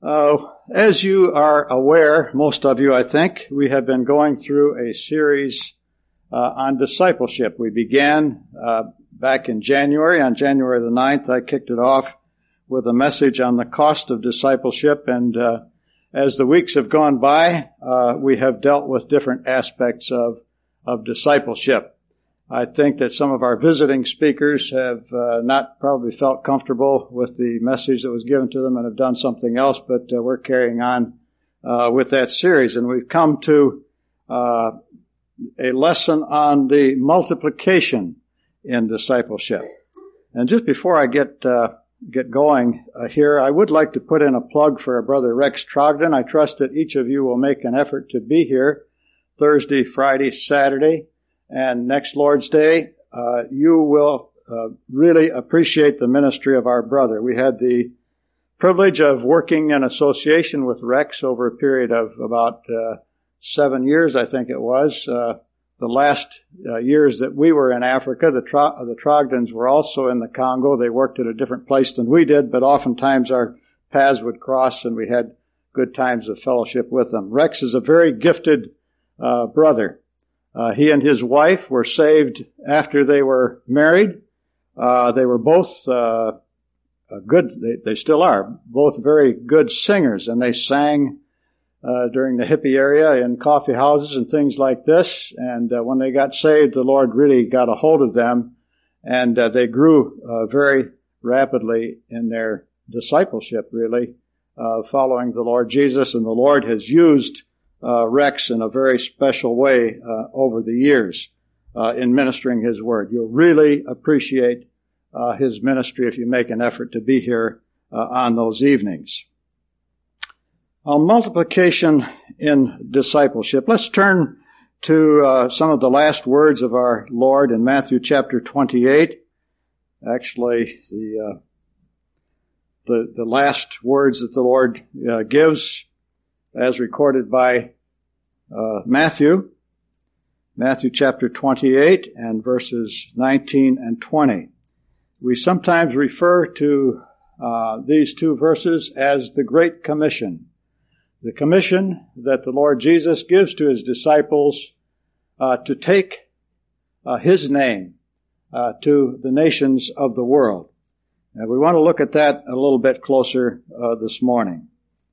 As you are aware, most of you I think, we have been going through a series on discipleship. We began back in January. On January the 9th, I kicked it off with a message on the cost of discipleship, and as the weeks have gone by, we have dealt with different aspects of discipleship. I think that some of our visiting speakers have not probably felt comfortable with the message that was given to them and have done something else, but we're carrying on with that series. And we've come to a lesson on the multiplication in discipleship. And just before I get going here, I would like to put in a plug for our brother Rex Trogdon. I trust that each of you will make an effort to be here Thursday, Friday, Saturday. And next Lord's Day, you will really appreciate the ministry of our brother. We had the privilege of working in association with Rex over a period of about 7 years, I think it was. The last years that we were in Africa, the Trogdons were also in the Congo. They worked at a different place than we did, but oftentimes our paths would cross and we had good times of fellowship with them. Rex is a very gifted brother. He and his wife were saved after they were married. They were both good. They still are both very good singers, and they sang during the hippie era in coffee houses and things like this. And when they got saved, the Lord really got a hold of them, and they grew very rapidly in their discipleship, really, following the Lord Jesus. And the Lord has used Rex in a very special way over the years in ministering His Word. You'll really appreciate his ministry if you make an effort to be here on those evenings. Multiplication in discipleship. Let's turn to some of the last words of our Lord in Matthew chapter 28. Actually, the last words that the Lord gives as recorded by Matthew chapter 28 and verses 19 and 20. We sometimes refer to these two verses as the Great Commission. The commission that the Lord Jesus gives to His disciples to take His name to the nations of the world. And we want to look at that a little bit closer this morning.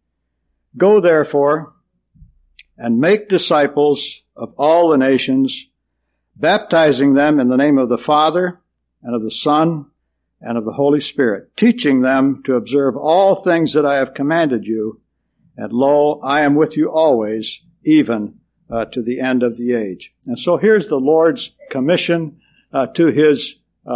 Go therefore and make disciples of all the nations, baptizing them in the name of the Father and of the Son and of the Holy Spirit, teaching them to observe all things that I have commanded you. And lo, I am with you always, even to the end of the age. And so here's the Lord's commission to His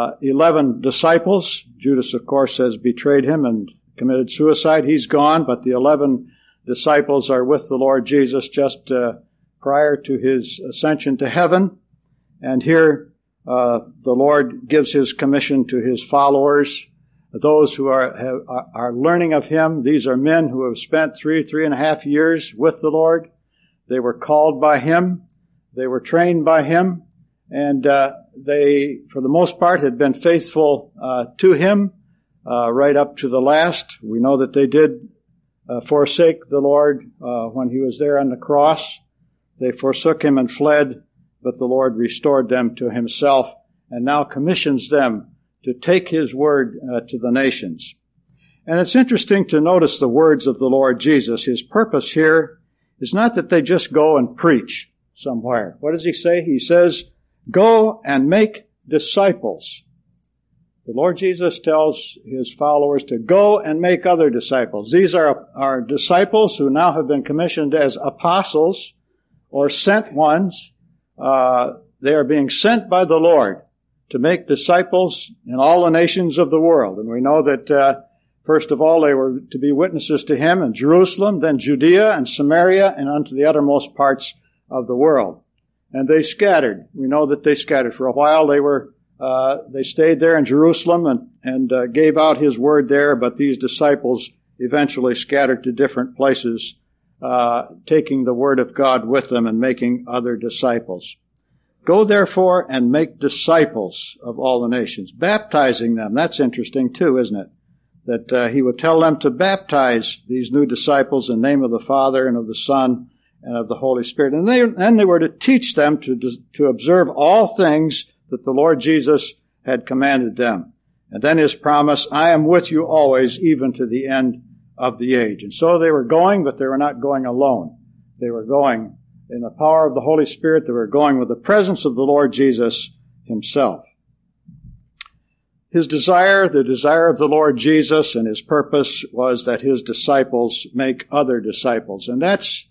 11 disciples. Judas, of course, has betrayed Him and committed suicide. He's gone, but the 11 disciples are with the Lord Jesus just prior to His ascension to heaven. And here the Lord gives His commission to His followers, those who are learning of Him. These are men who have spent 3.5 years with the Lord. They were called by Him. They were trained by Him. And they, for the most part, had been faithful to Him right up to the last. We know that they did forsake the Lord when He was there on the cross. They forsook Him and fled, but the Lord restored them to Himself and now commissions them to take His word to the nations. And it's interesting to notice the words of the Lord Jesus. His purpose here is not that they just go and preach somewhere. What does He say? He says, go and make disciples. The Lord Jesus tells His followers to go and make other disciples. These are our disciples who now have been commissioned as apostles or sent ones. They are being sent by the Lord to make disciples in all the nations of the world. And we know that, first of all, they were to be witnesses to Him in Jerusalem, then Judea and Samaria, and unto the uttermost parts of the world. And they scattered. We know that they scattered. For a while they stayed there in Jerusalem and gave out His word there, but these disciples eventually scattered to different places, taking the word of God with them and making other disciples. Go therefore and make disciples of all the nations, baptizing them. That's interesting too, isn't it? that he would tell them to baptize these new disciples in the name of the Father and of the Son and of the Holy Spirit. And then they were to teach them to observe all things that the Lord Jesus had commanded them. And then his promise, I am with you always, even to the end of the age. And so they were going, but they were not going alone. They were going in the power of the Holy Spirit. They were going with the presence of the Lord Jesus himself. His desire, the desire of the Lord Jesus, and his purpose was that his disciples make other disciples. And that's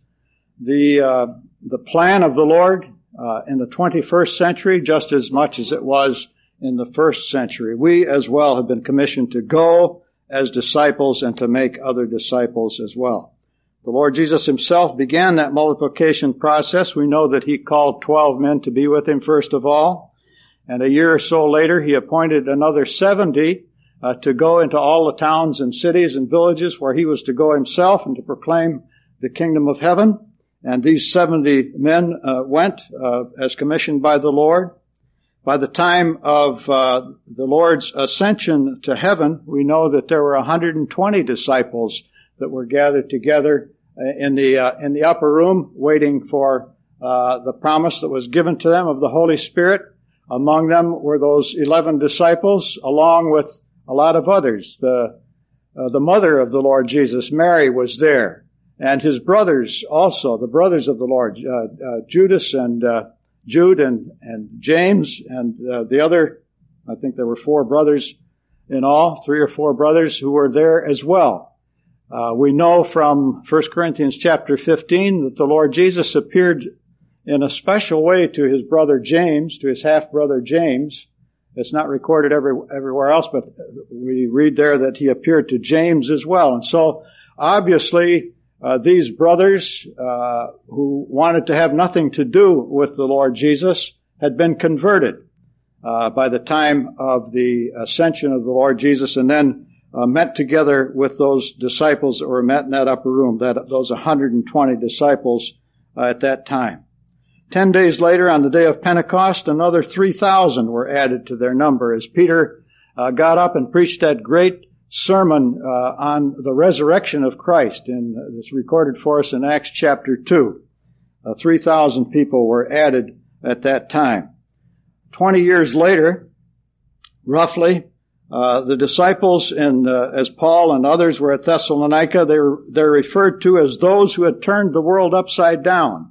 the plan of the Lord in the 21st century, just as much as it was in the first century. We as well have been commissioned to go as disciples and to make other disciples as well. The Lord Jesus himself began that multiplication process. We know that he called 12 men to be with him first of all. And a year or so later, he appointed another 70 to go into all the towns and cities and villages where he was to go himself and to proclaim the kingdom of heaven. And these 70 men went as commissioned by the Lord. By the time of the Lord's ascension to heaven, we know that there were 120 disciples that were gathered together in the upper room, waiting for the promise that was given to them of the Holy Spirit. Among them were those 11 disciples, along with a lot of others. The mother of the Lord Jesus, Mary, was there, and his brothers also, the brothers of the Lord, Judas and Jude and James, and the other, I think there were 4 brothers in all, 3 or 4 brothers who were there as well. We know from 1 Corinthians chapter 15 that the Lord Jesus appeared in a special way to his brother James, to his half-brother James. It's not recorded everywhere else, but we read there that he appeared to James as well. And so, obviously, these brothers who wanted to have nothing to do with the Lord Jesus had been converted by the time of the ascension of the Lord Jesus, and then met together with those disciples that were met in that upper room, those 120 disciples at that time. 10 days later, on the day of Pentecost, another 3,000 were added to their number as Peter got up and preached that great sermon on the resurrection of Christ. And it's recorded for us in Acts chapter 2. 3,000 people were added at that time. 20 years later, roughly, the disciples, as Paul and others were at Thessalonica, they're referred to as those who had turned the world upside down.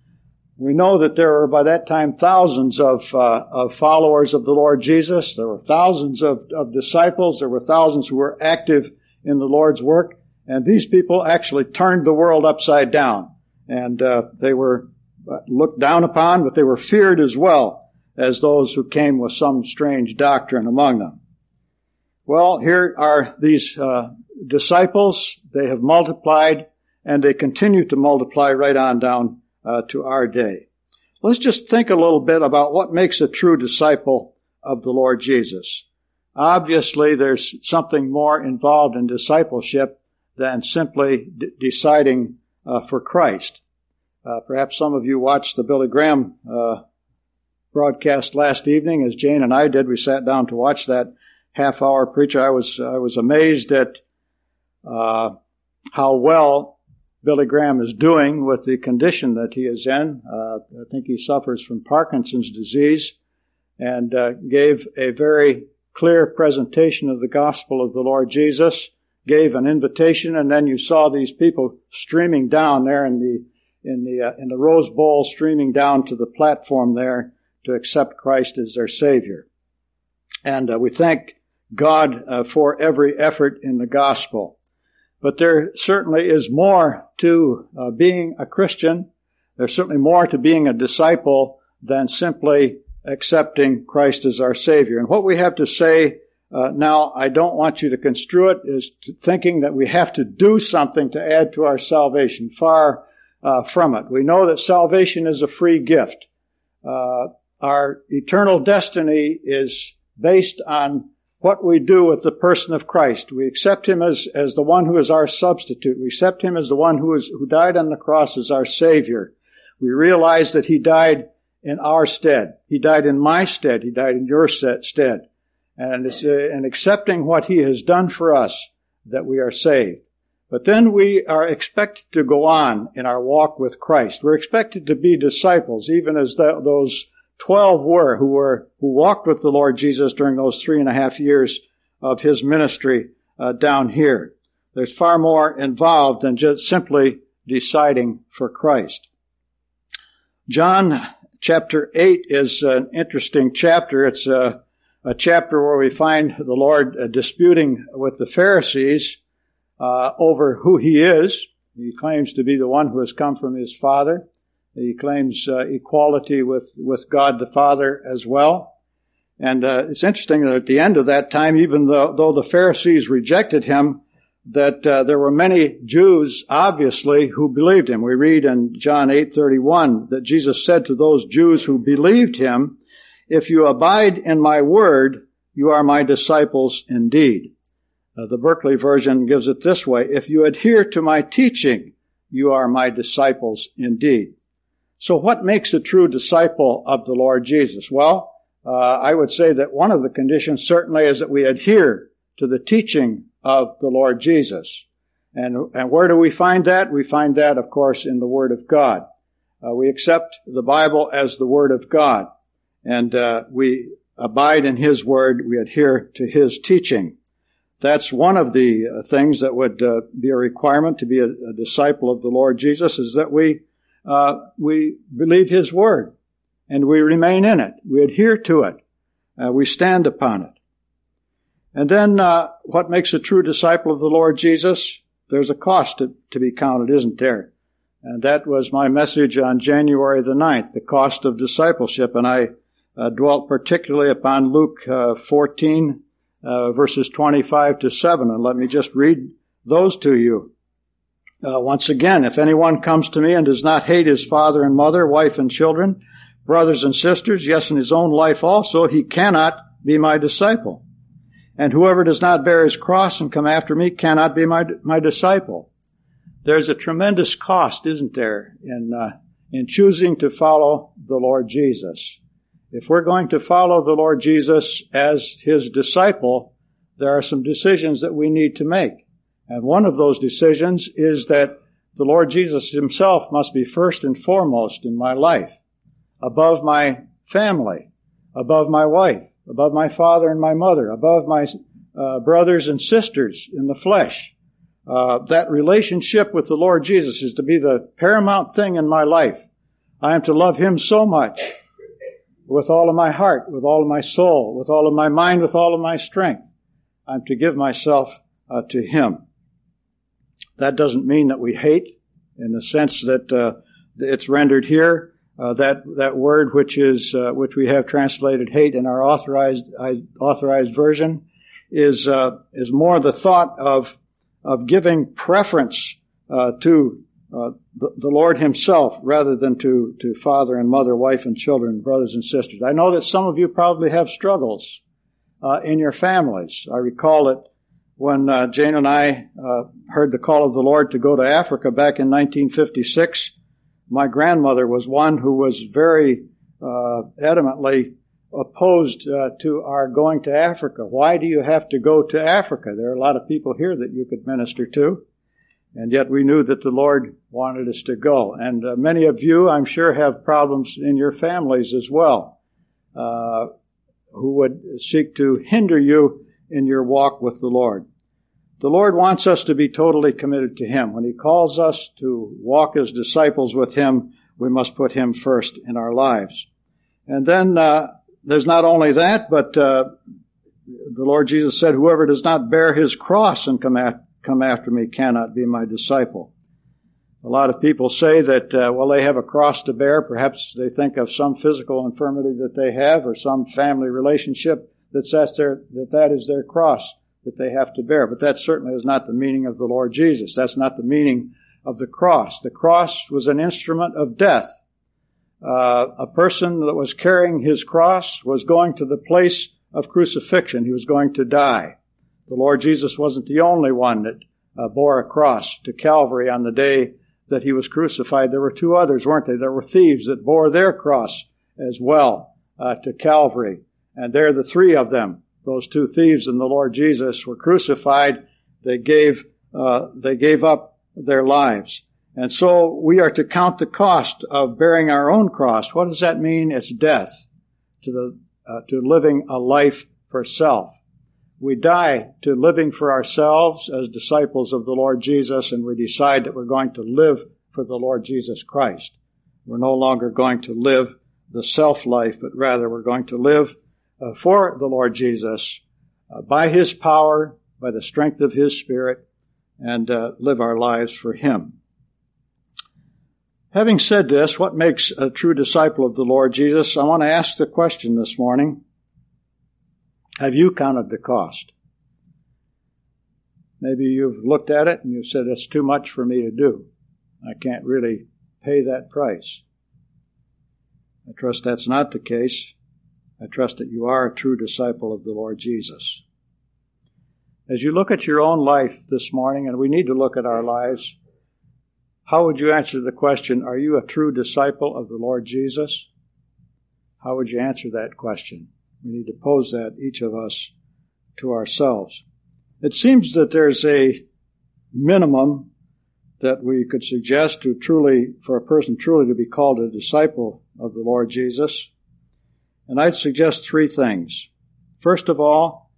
We know that there were by that time thousands of followers of the Lord Jesus. There were thousands of disciples. There were thousands who were active in the Lord's work. And these people actually turned the world upside down. And they were looked down upon, but they were feared as well as those who came with some strange doctrine among them. Well, here are these disciples. They have multiplied, and they continue to multiply right on down to our day. Let's just think a little bit about what makes a true disciple of the Lord Jesus. Obviously, there's something more involved in discipleship than simply deciding for Christ. Perhaps some of you watched the Billy Graham broadcast last evening, as Jane and I did. We sat down to watch that half-hour preacher. I was amazed at how well Billy Graham is doing with the condition that he is in. I think he suffers from Parkinson's disease, and gave a very clear presentation of the gospel of the Lord Jesus, gave an invitation, and then you saw these people streaming down there in the Rose Bowl, streaming down to the platform there to accept Christ as their Savior. And we thank God for every effort in the gospel. But there certainly is more to being a Christian. There's certainly more to being a disciple than simply accepting Christ as our Savior. And what we have to say now, I don't want you to construe it as thinking that we have to do something to add to our salvation. Far from it. We know that salvation is a free gift. Our eternal destiny is based on what we do with the person of Christ. We accept Him as the one who is our substitute. We accept Him as the one who died on the cross as our Savior. We realize that He died in our stead. He died in my stead. He died in your stead. And it's in accepting what he has done for us that we are saved. But then we are expected to go on in our walk with Christ. We're expected to be disciples, even as those 12 were who walked with the Lord Jesus during those 3.5 years of his ministry down here. There's far more involved than just simply deciding for Christ. John chapter 8 is an interesting chapter. It's a chapter where we find the Lord disputing with the Pharisees over who he is. He claims to be the one who has come from his Father. He claims equality with God the Father as well. And it's interesting that at the end of that time, even though the Pharisees rejected him, that there were many Jews, obviously, who believed him. We read in John 8:31 that Jesus said to those Jews who believed him, "If you abide in my word, you are my disciples indeed." The Berkeley version gives it this way: "If you adhere to my teaching, you are my disciples indeed." So what makes a true disciple of the Lord Jesus? Well, I would say that one of the conditions certainly is that we adhere to the teaching of the Lord Jesus. And where do we find that? We find that, of course, in the Word of God. We accept the Bible as the Word of God. And we abide in His Word. We adhere to His teaching. That's one of the things that would be a requirement to be a disciple of the Lord Jesus, is that we believe His Word and we remain in it. We adhere to it. We stand upon it. And then what makes a true disciple of the Lord Jesus? There's a cost to be counted, isn't there? And that was my message on January the 9th, the cost of discipleship. And I dwelt particularly upon Luke 14, verses 25 to 7. And let me just read those to you. Once again, if anyone comes to me and does not hate his father and mother, wife and children, brothers and sisters, yes, in his own life also, he cannot be my disciple. And whoever does not bear his cross and come after me cannot be my disciple. There's a tremendous cost, isn't there, in choosing to follow the Lord Jesus. If we're going to follow the Lord Jesus as his disciple, there are some decisions that we need to make. And one of those decisions is that the Lord Jesus himself must be first and foremost in my life, above my family, above my wife, above my father and my mother, above my brothers and sisters in the flesh. That relationship with the Lord Jesus is to be the paramount thing in my life. I am to love him so much, with all of my heart, with all of my soul, with all of my mind, with all of my strength. I'm to give myself to him. That doesn't mean that we hate, in the sense that it's rendered here. That word which we have translated hate in our authorized version is more the thought of giving preference to the Lord himself rather than to father and mother, wife and children, brothers and sisters. I know that some of you probably have struggles in your families. I recall that when Jane and I heard the call of the Lord to go to Africa back in 1956, my grandmother was one who was very adamantly opposed to our going to Africa. Why do you have to go to Africa? There are a lot of people here that you could minister to. And yet we knew that the Lord wanted us to go. And many of you, I'm sure, have problems in your families as well, who would seek to hinder you in your walk with the Lord. The Lord wants us to be totally committed to him. When he calls us to walk as disciples with him, we must put him first in our lives. And then there's not only that, but the Lord Jesus said, whoever does not bear his cross and come after me cannot be my disciple. A lot of people say that, they have a cross to bear. Perhaps they think of some physical infirmity that they have or some family relationship that is their cross that they have to bear. But that certainly is not the meaning of the Lord Jesus. That's not the meaning of the cross. The cross was an instrument of death. A person that was carrying his cross was going to the place of crucifixion. He was going to die. The Lord Jesus wasn't the only one that bore a cross to Calvary on the day that he was crucified. There were two others, weren't there? There were thieves that bore their cross as well to Calvary. And there the three of them those two thieves and the Lord Jesus were crucified, they gave up their lives. And so we are to count the cost of bearing our own cross. What does that mean? It's death to living a life for self. We die to living for ourselves as disciples of the Lord Jesus, and we decide that we're going to live for the Lord Jesus Christ. We're no longer going to live the self-life, but rather we're going to live for the Lord Jesus by His power, by the strength of His Spirit, and live our lives for Him. Having said this, what makes a true disciple of the Lord Jesus? I want to ask the question this morning. Have you counted the cost? Maybe you've looked at it and you've said, it's too much for me to do. I can't really pay that price. I trust that's not the case. I trust that you are a true disciple of the Lord Jesus. As you look at your own life this morning, and we need to look at our lives, how would you answer the question, are you a true disciple of the Lord Jesus? How would you answer that question? We need to pose that, each of us, to ourselves. It seems that there's a minimum that we could suggest for a person truly to be called a disciple of the Lord Jesus. And I'd suggest three things. First of all,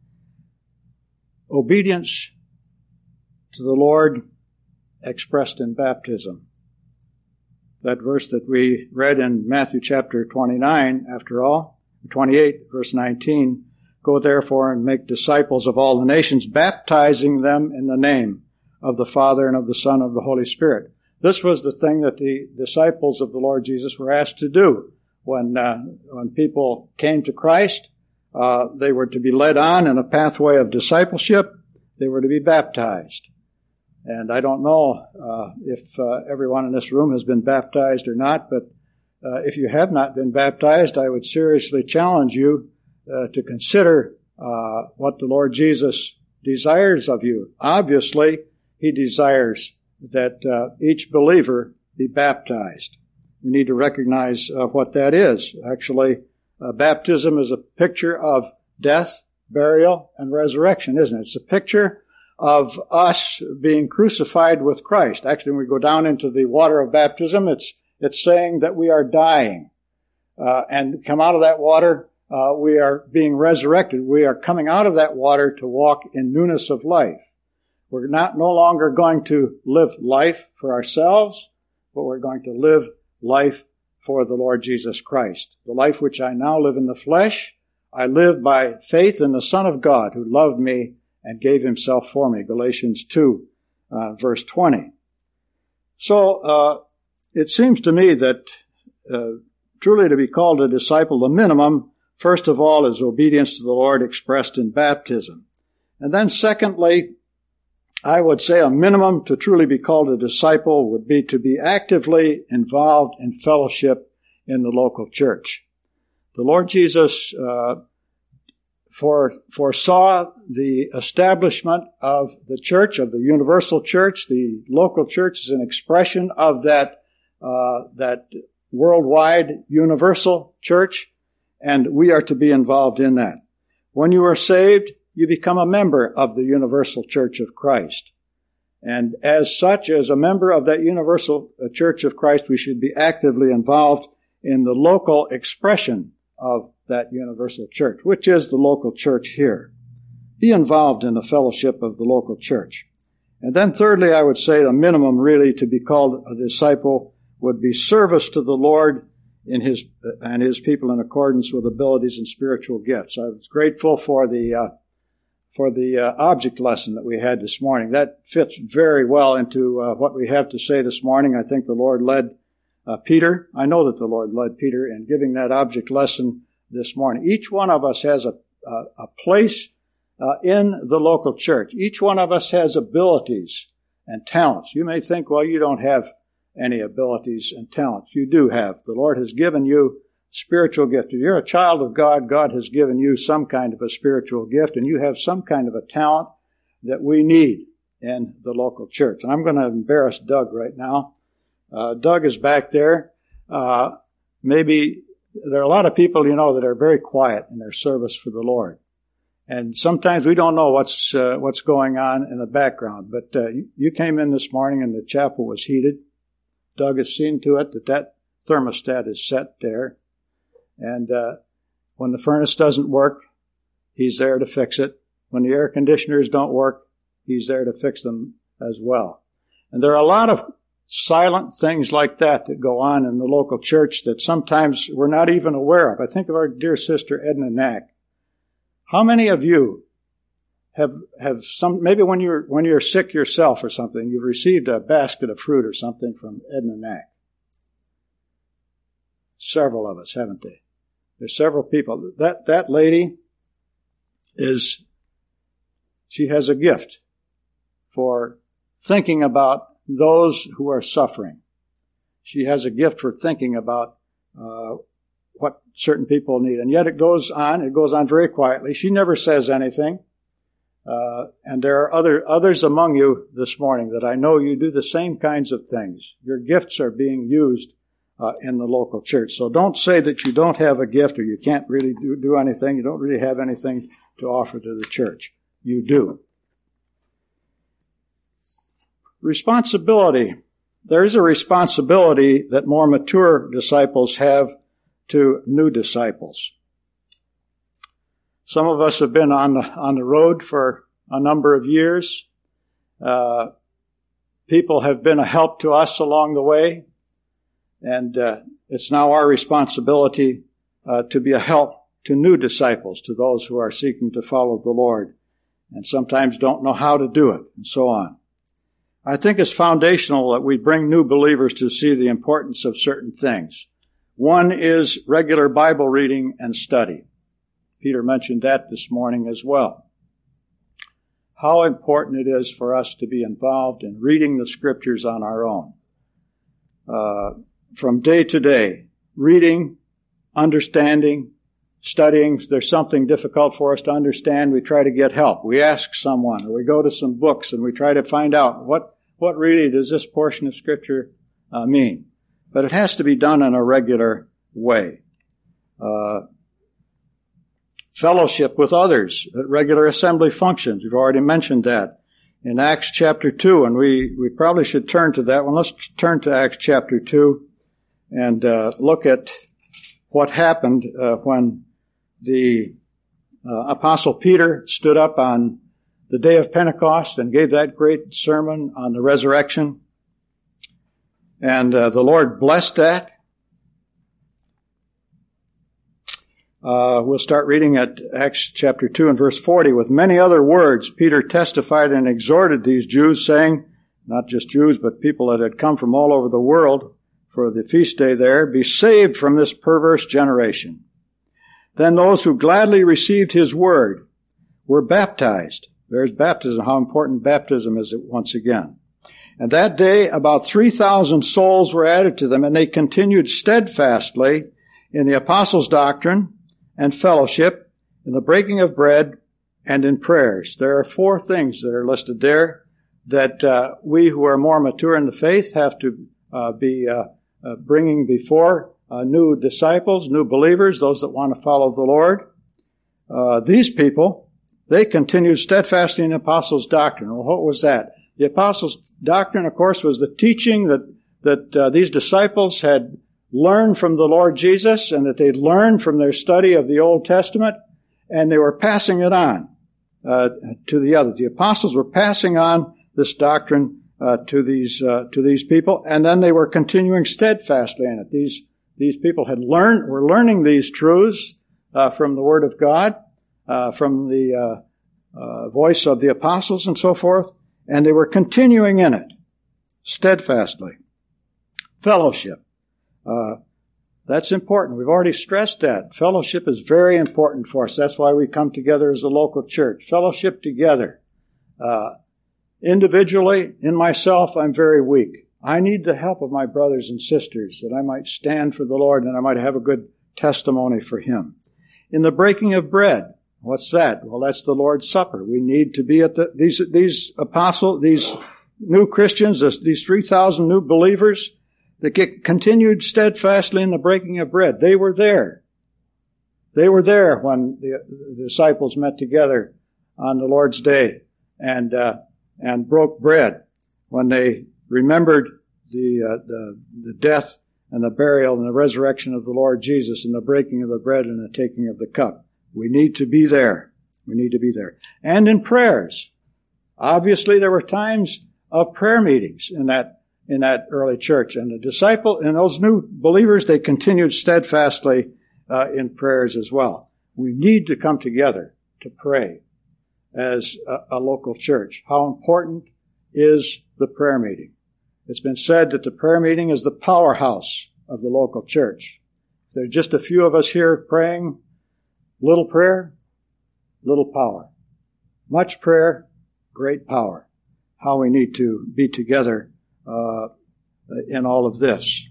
obedience to the Lord expressed in baptism. That verse that we read in Matthew chapter 29, 28, verse 19, go therefore and make disciples of all the nations, baptizing them in the name of the Father and of the Son and of the Holy Spirit. This was the thing that the disciples of the Lord Jesus were asked to do. When people came to Christ, they were to be led on in a pathway of discipleship. They were to be baptized. And I don't know if everyone in this room has been baptized or not, but if you have not been baptized, I would seriously challenge you to consider what the Lord Jesus desires of you. Obviously, He desires that each believer be baptized. We need to recognize what that is. Actually, baptism is a picture of death, burial, and resurrection, isn't it? It's a picture of us being crucified with Christ. Actually, when we go down into the water of baptism, it's saying that we are dying. And come out of that water, we are being resurrected. We are coming out of that water to walk in newness of life. We're no longer going to live life for ourselves, but we're going to live life for the Lord Jesus Christ. The life which I now live in the flesh, I live by faith in the Son of God who loved me and gave Himself for me. Galatians 2, verse 20. So, it seems to me that truly to be called a disciple, the minimum, first of all, is obedience to the Lord expressed in baptism. And then secondly, I would say a minimum to truly be called a disciple would be to be actively involved in fellowship in the local church. The Lord Jesus foresaw the establishment of the church, of the universal church. The local church is an expression of that worldwide universal church, and we are to be involved in that. When you are saved, you become a member of the universal church of Christ. And as such, as a member of that universal church of Christ, we should be actively involved in the local expression of that universal church, which is the local church here. Be involved in the fellowship of the local church. And then thirdly, I would say the minimum really to be called a disciple would be service to the Lord and His people in accordance with abilities and spiritual gifts. I was grateful for the object lesson that we had this morning. That fits very well into what we have to say this morning. I think the Lord led Peter. I know that the Lord led Peter in giving that object lesson this morning. Each one of us has a place in the local church. Each one of us has abilities and talents. You may think, well, you don't have any abilities and talents. You do have. The Lord has given you spiritual gift. If you're a child of God, God has given you some kind of a spiritual gift, and you have some kind of a talent that we need in the local church. And I'm going to embarrass Doug right now. Doug is back there. Maybe there are a lot of people, that are very quiet in their service for the Lord. And sometimes we don't know what's going on in the background. But you came in this morning and the chapel was heated. Doug has seen to it that thermostat is set there. And when the furnace doesn't work, he's there to fix it. When the air conditioners don't work, he's there to fix them as well. And there are a lot of silent things like that go on in the local church that sometimes we're not even aware of. I think of our dear sister Edna Knack. How many of you have some, maybe when you're sick yourself or something, you've received a basket of fruit or something from Edna Knack? Several of us, haven't they? There's several people. That lady she has a gift for thinking about those who are suffering. She has a gift for thinking about what certain people need. And yet it goes on very quietly. She never says anything. And there are others among you this morning that I know you do the same kinds of things. Your gifts are being used in the local church. So don't say that you don't have a gift or you can't really do anything. You don't really have anything to offer to the church. You do. Responsibility. There is a responsibility that more mature disciples have to new disciples. Some of us have been on the road for a number of years. People have been a help to us along the way, and it's now our responsibility to be a help to new disciples, to those who are seeking to follow the Lord and sometimes don't know how to do it, and so on. I think it's foundational that we bring new believers to see the importance of certain things. One is regular Bible reading and study. Peter mentioned that this morning as well. How important it is for us to be involved in reading the Scriptures on our own. From day to day, reading, understanding, studying. If there's something difficult for us to understand, we try to get help. We ask someone, or we go to some books and we try to find out what really does this portion of Scripture mean. But it has to be done in a regular way. Fellowship with others at regular assembly functions. We've already mentioned that in Acts chapter 2, and we probably should turn to that one. Let's turn to Acts chapter 2 and look at what happened when the Apostle Peter stood up on the day of Pentecost and gave that great sermon on the resurrection. And the Lord blessed that. We'll start reading at Acts chapter 2 and verse 40. With many other words, Peter testified and exhorted these Jews, saying, not just Jews, but people that had come from all over the world for the feast day there, be saved from this perverse generation. Then those who gladly received his word were baptized. There's baptism, how important baptism is once again. And that day about 3,000 souls were added to them, and they continued steadfastly in the apostles' doctrine and fellowship, in the breaking of bread, and in prayers. There are 4 things that are listed there that we who are more mature in the faith have to be bringing before new disciples, new believers, those that want to follow the Lord. These people, they continued steadfastly in the apostles' doctrine. Well, what was that? The apostles' doctrine, of course, was the teaching that these disciples had learned from the Lord Jesus and that they'd learned from their study of the Old Testament, and they were passing it on to the others. The apostles were passing on this doctrine to these people, and then they were continuing steadfastly in it. These people were learning these truths from the Word of God, from the voice of the apostles and so forth, and they were continuing in it steadfastly. Fellowship. That's important. We've already stressed that. Fellowship is very important for us. That's why we come together as a local church. Fellowship together. Individually, in myself, I'm very weak. I need the help of my brothers and sisters that I might stand for the Lord and I might have a good testimony for Him. In the breaking of bread, what's that? Well, that's the Lord's Supper. We need to be at these apostles, these new Christians, these 3,000 new believers that continued steadfastly in the breaking of bread. They were there. They were there when the disciples met together on the Lord's Day and broke bread, when they remembered the death and the burial and the resurrection of the Lord Jesus and the breaking of the bread and the taking of the cup. We need to be there. We need to be there. And in prayers. Obviously, there were times of prayer meetings in that early church. And the disciple and those new believers, they continued steadfastly in prayers as well. We need to come together to pray as a local church. How important is the prayer meeting? It's been said that the prayer meeting is the powerhouse of the local church. If there's just a few of us here praying, little prayer, little power. Much prayer, great power. How we need to be together in all of this.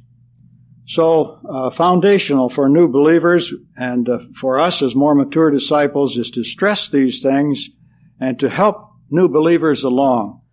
So, foundational for new believers and for us as more mature disciples is to stress these things and to help new believers along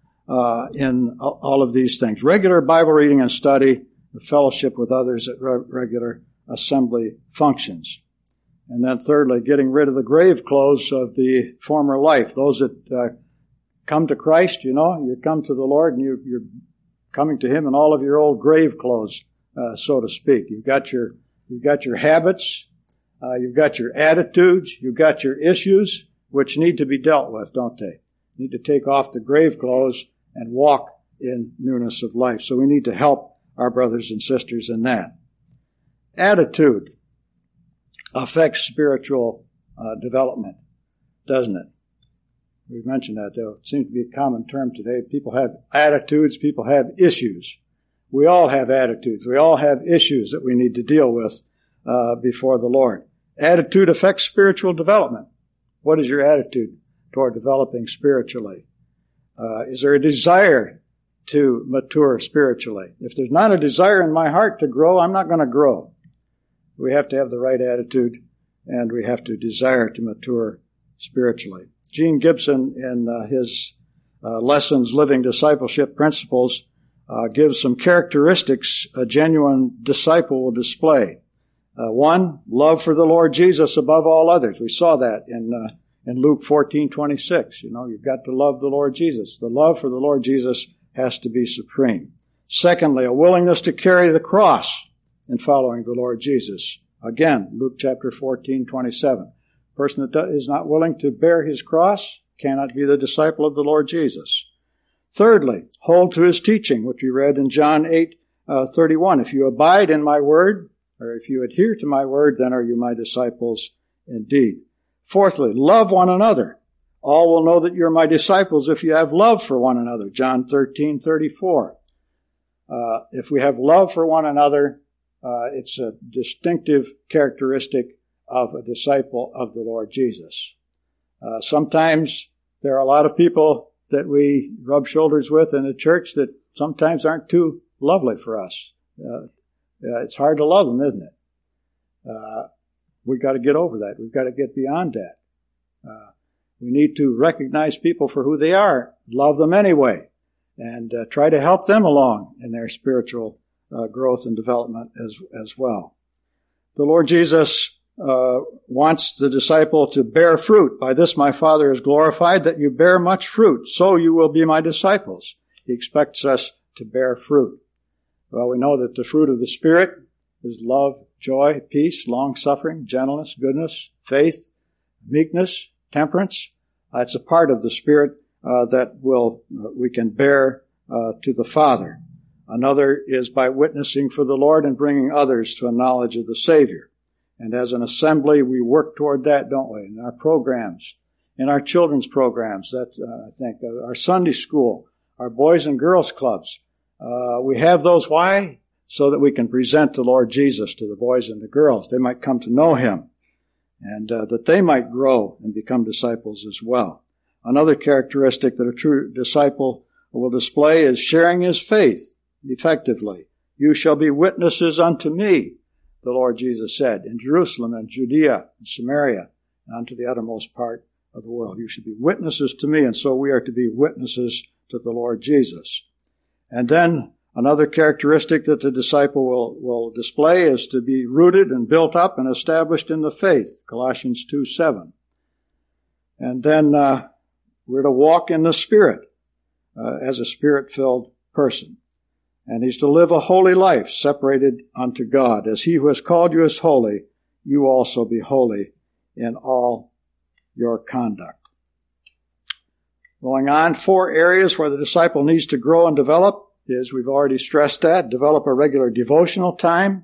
in all of these things. Regular Bible reading and study, fellowship with others at regular assembly functions. And then thirdly, getting rid of the grave clothes of the former life. Those that come to Christ, you come to the Lord and you're coming to Him in all of your old grave clothes, so to speak. You've got your habits, you've got your attitudes, you've got your issues, which need to be dealt with, don't they? You need to take off the grave clothes and walk in newness of life. So we need to help our brothers and sisters in that. Attitude affects spiritual development, doesn't it? We've mentioned that, though. It seems to be a common term today. People have attitudes. People have issues. We all have attitudes. We all have issues that we need to deal with before the Lord. Attitude affects spiritual development. What is your attitude toward developing spiritually? Is there a desire to mature spiritually? If there's not a desire in my heart to grow, I'm not going to grow. We have to have the right attitude, and we have to desire to mature spiritually. Gene Gibson, in his Lessons Living Discipleship Principles, gives some characteristics a genuine disciple will display. One, love for the Lord Jesus above all others. We saw that in Luke 14:26. You've got to love the Lord Jesus. The love for the Lord Jesus has to be supreme. Secondly, a willingness to carry the cross in following the Lord Jesus. Again, Luke chapter 14:27. A person that is not willing to bear his cross cannot be the disciple of the Lord Jesus. Thirdly, hold to his teaching, which we read in John 8:31. If you abide in my word, or if you adhere to my word, then are you my disciples indeed. Fourthly, love one another. All will know that you're my disciples if you have love for one another. John 13:34. If we have love for one another, it's a distinctive characteristic of a disciple of the Lord Jesus. Sometimes there are a lot of people that we rub shoulders with in the church that sometimes aren't too lovely for us. It's hard to love them, isn't it? We've got to get over that. We've got to get beyond that. We need to recognize people for who they are, love them anyway, and try to help them along in their spiritual growth and development as well. The Lord Jesus wants the disciple to bear fruit. By this my Father is glorified, that you bear much fruit. So you will be my disciples. He expects us to bear fruit. Well, we know that the fruit of the Spirit is love, joy, peace, long-suffering, gentleness, goodness, faith, meekness, temperance. It's a part of the Spirit that we can bear to the Father. Another is by witnessing for the Lord and bringing others to a knowledge of the Savior. And as an assembly, we work toward that, don't we? In our programs, in our children's programs, I think, our Sunday school, our boys and girls clubs. We have those. Why? So that we can present the Lord Jesus to the boys and the girls. They might come to know Him, and that they might grow and become disciples as well. Another characteristic that a true disciple will display is sharing his faith effectively. You shall be witnesses unto me, the Lord Jesus said, in Jerusalem and Judea and Samaria and unto the uttermost part of the world. You should be witnesses to me, and so we are to be witnesses to the Lord Jesus. And then Another characteristic that the disciple will display is to be rooted and built up and established in the faith, Colossians 2:7. And then we're to walk in the Spirit as a Spirit-filled person. And he's to live a holy life separated unto God. As he who has called you is holy, you also be holy in all your conduct. Going on, 4 areas where the disciple needs to grow and develop is, we've already stressed that, develop a regular devotional time.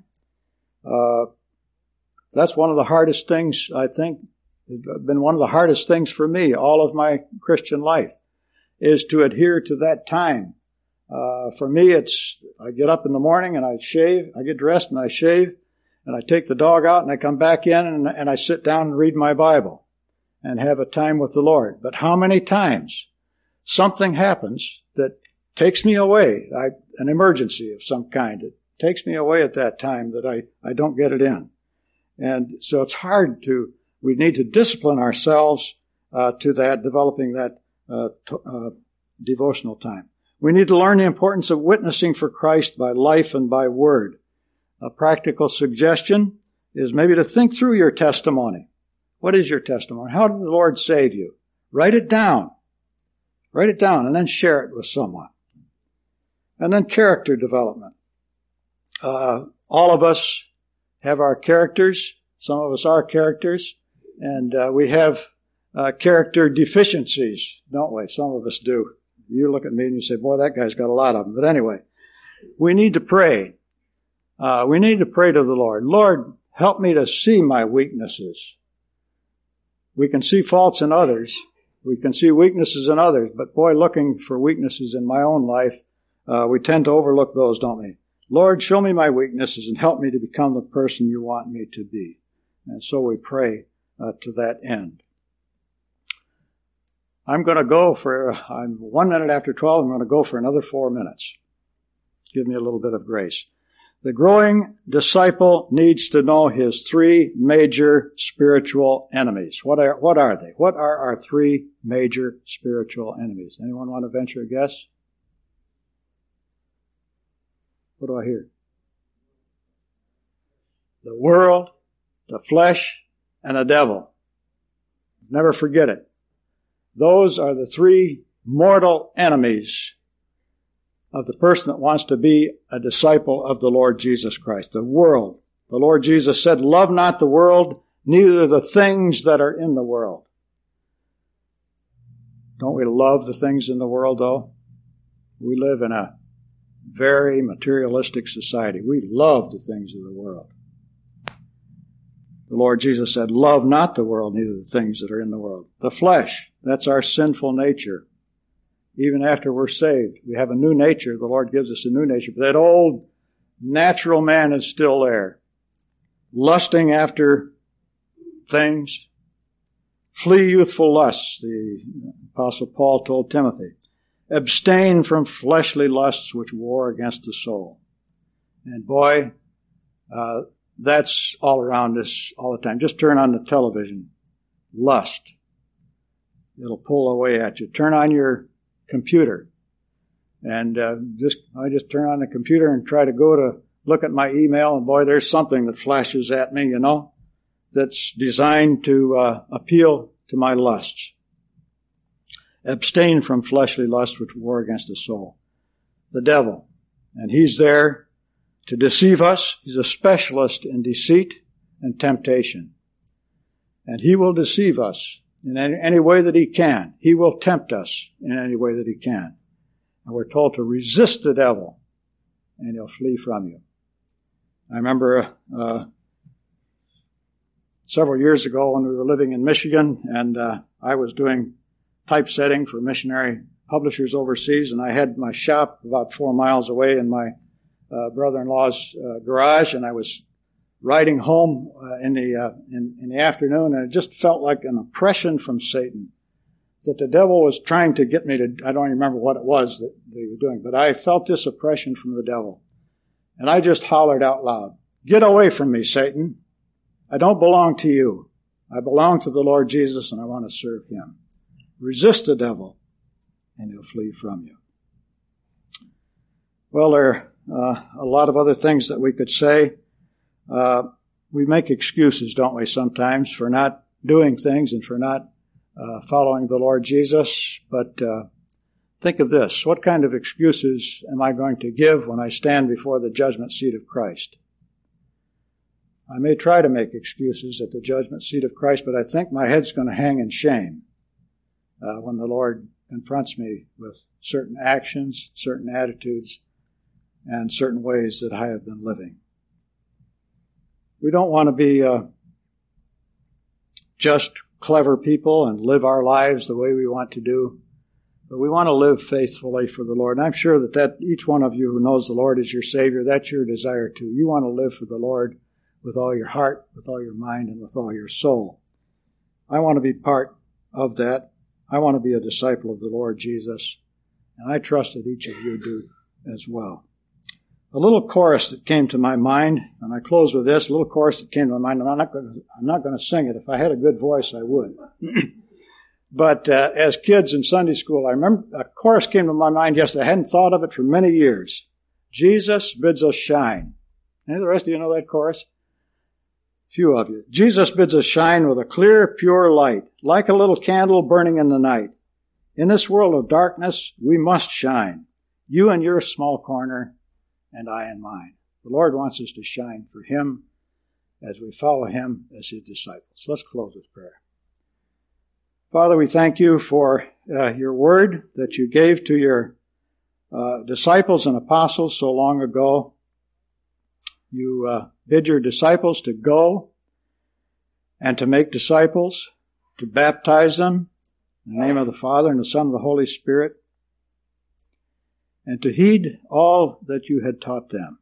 That's one of the hardest things, I think, it's been one of the hardest things for me all of my Christian life, is to adhere to that time. For me, I get up in the morning and I shave, I get dressed and I shave, and I take the dog out and I come back in and I sit down and read my Bible and have a time with the Lord. But how many times something happens that takes me away, an emergency of some kind, it takes me away at that time that I don't get it in. And so it's hard we need to discipline ourselves to that, developing that devotional time. We need to learn the importance of witnessing for Christ by life and by word. A practical suggestion is maybe to think through your testimony. What is your testimony? How did the Lord save you? Write it down. Write it down and then share it with someone. And then character development. All of us have our characters. Some of us are characters. And we have character deficiencies, don't we? Some of us do. You look at me and you say, boy, that guy's got a lot of them. But anyway, we need to pray. We need to pray to the Lord. Lord, help me to see my weaknesses. We can see faults in others. We can see weaknesses in others. But boy, looking for weaknesses in my own life, we tend to overlook those, don't we? Lord, show me my weaknesses and help me to become the person you want me to be. And so we pray to that end. I'm going to go I'm 1 minute after 12. I'm going to go for another 4 minutes. Give me a little bit of grace. The growing disciple needs to know his 3 major spiritual enemies. What are they? What are our 3 major spiritual enemies? Anyone want to venture a guess? What do I hear? The world, the flesh, and the devil. Never forget it. Those are the 3 mortal enemies of the person that wants to be a disciple of the Lord Jesus Christ. The world. The Lord Jesus said, love not the world, neither the things that are in the world. Don't we love the things in the world, though? We live in a very materialistic society. We love the things of the world. The Lord Jesus said, love not the world, neither the things that are in the world. The flesh, that's our sinful nature. Even after we're saved, we have a new nature. The Lord gives us a new nature. But that old natural man is still there. Lusting after things. Flee youthful lusts, the Apostle Paul told Timothy. Abstain from fleshly lusts which war against the soul. And boy, that's all around us all the time. Just turn on the television. Lust. It'll pull away at you. Turn on your computer. And I just turn on the computer and try to go to look at my email, and boy, there's something that flashes at me, that's designed to appeal to my lusts. Abstain from fleshly lusts which war against the soul. The devil. And he's there to deceive us. He's a specialist in deceit and temptation. And he will deceive us in any way that he can. He will tempt us in any way that he can. And we're told to resist the devil, and he'll flee from you. I remember several years ago when we were living in Michigan, and I was doing typesetting for missionary publishers overseas, and I had my shop about 4 miles away in my brother-in-law's garage, and I was riding home in the afternoon, and it just felt like an oppression from Satan, that the devil was trying to get me to, I don't even remember what it was that he was doing, but I felt this oppression from the devil. And I just hollered out loud, "Get away from me, Satan. I don't belong to you. I belong to the Lord Jesus, and I want to serve him." Resist the devil, and he'll flee from you. Well, there are a lot of other things that we could say. We make excuses, don't we, sometimes for not doing things and for not following the Lord Jesus. But think of this. What kind of excuses am I going to give when I stand before the judgment seat of Christ? I may try to make excuses at the judgment seat of Christ, but I think my head's going to hang in shame when the Lord confronts me with certain actions, certain attitudes, and certain ways that I have been living. We don't want to be just clever people and live our lives the way we want to do, but we want to live faithfully for the Lord. And I'm sure that each one of you who knows the Lord as your Savior, that's your desire too. You want to live for the Lord with all your heart, with all your mind, and with all your soul. I want to be part of that. I want to be a disciple of the Lord Jesus, and I trust that each of you do as well. A little chorus that came to my mind, and I close with this, a little chorus that came to my mind. I'm not going to sing it. If I had a good voice, I would. But as kids in Sunday school, I remember a chorus came to my mind yesterday. I hadn't thought of it for many years. Jesus bids us shine. Any of the rest of you know that chorus? Few of you. Jesus bids us shine with a clear, pure light, like a little candle burning in the night. In this world of darkness, we must shine. You in your small corner, and I in mine. The Lord wants us to shine for Him as we follow Him as His disciples. Let's close with prayer. Father, we thank you for your word that you gave to your disciples and apostles so long ago. You bid your disciples to go and to make disciples, to baptize them in the name of the Father and the Son and the Holy Spirit, and to heed all that you had taught them.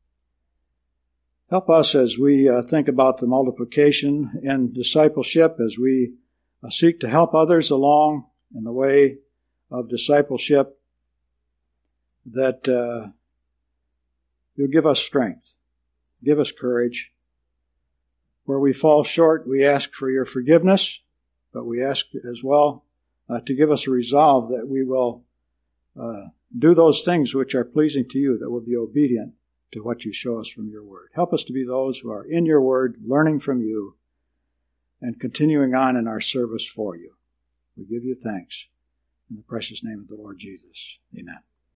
Help us as we think about the multiplication in discipleship, as we seek to help others along in the way of discipleship, that you'll give us strength, give us courage. Where we fall short, we ask for your forgiveness, but we ask as well to give us a resolve that we will do those things which are pleasing to you, that will be obedient to what you show us from your word. Help us to be those who are in your word, learning from you, and continuing on in our service for you. We give you thanks. In the precious name of the Lord Jesus. Amen.